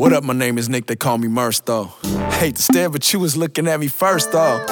What up, my name is Nick, they call me Merce, though. Hate to stare, but you was looking at me first, though.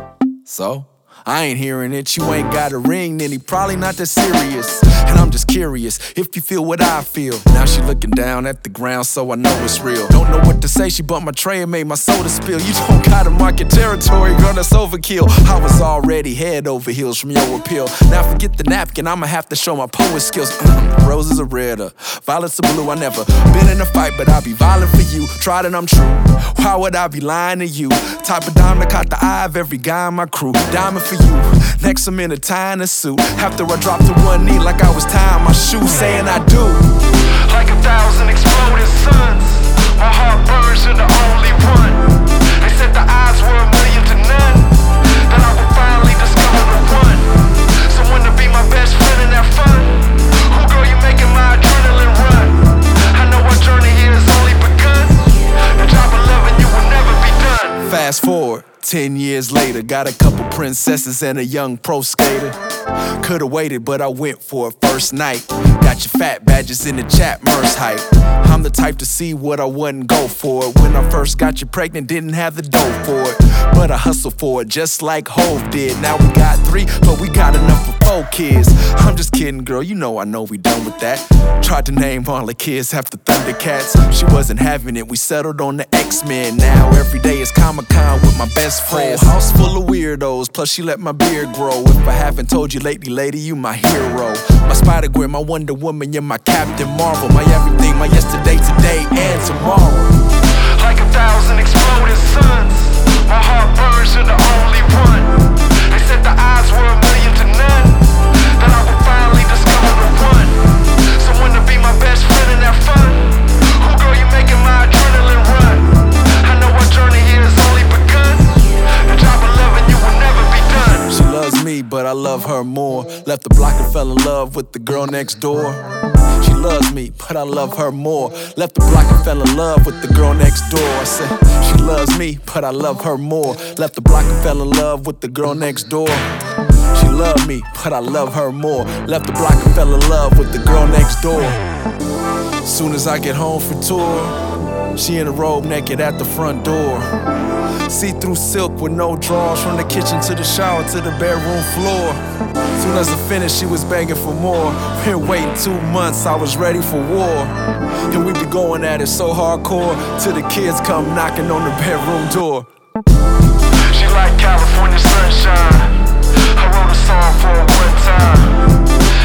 So? I ain't hearing it, you ain't got a ring, then he probably not that serious. And I'm just curious if you feel what I feel. Now she looking down at the ground, so I know it's real. Don't know what to say, she bumped my tray and made my soda spill. You don't gotta mark your territory, girl, that's overkill. I was already head over heels from your appeal. Now forget the napkin, I'ma have to show my poet skills. Roses are red, violets are blue. I never been in a fight, but I'll be violent for you. Tried and I'm true, why would I be lying to you? Type of dime that caught the eye of every guy in my crew. Diamond for you, next I'm in a tie and a suit. After I dropped to one knee like I was tying my shoe, saying I do. Like 1,000 exploding suns, my heart burns, you're the only one. They said the odds were 1,000,000 to none, that I would finally discover the one. Someone to be my best friend and have fun. Who, girl, you making my adrenaline run? I know our journey here has only begun. The job of loving you will never be done. Fast forward 10 years later, got a couple princesses and a young pro skater. Could've waited, but I went for it first night. Got your fat badges in the chat, Merce hype. I'm the type to see what I wouldn't go for it. When I first got you pregnant, didn't have the dough for it, but I hustled for it just like Hov did. Now we got 3, but we got enough for 4 kids. I'm just kidding, girl, you know I know we done with that. Tried to name all the kids after Thundercats. She wasn't having it, we settled on the X-Men. Now every day is Comic-Con with my best friends. Whole house full of weirdos, plus she let my beard grow. If I haven't told you lately, lady, you my hero. My Spider-Gwen, my Wonder Woman, you're my Captain Marvel. My everything, my yesterday, today, and tomorrow. Like 1,000 exploding suns, my heart burns, you're the only one. They said the odds were 1,000,000 to none, that I would finally discover the one. Someone to be my best friend and have fun. Who, girl, you making my adrenaline run? I know our journey here has only begun. The job of loving you will never be done. She loves me, but I love her more. Left the block and fell in love with the girl next door. She loves me, but I love her more. Left the block and fell in love with the girl next door. I said, she loves me, but I love her more. Left the block and fell in love with the girl next door. She loved me, but I love her more. Left the block and fell in love with the girl next door. Soon as I get home for tour, she in a robe naked at the front door. See-through silk with no drawers, from the kitchen to the shower to the bedroom floor. Soon as I finished, she was begging for more. Been waiting 2 months, I was ready for war. And we be going at it so hardcore, till the kids come knocking on the bedroom door. She like California sunshine, I wrote a song for her one time.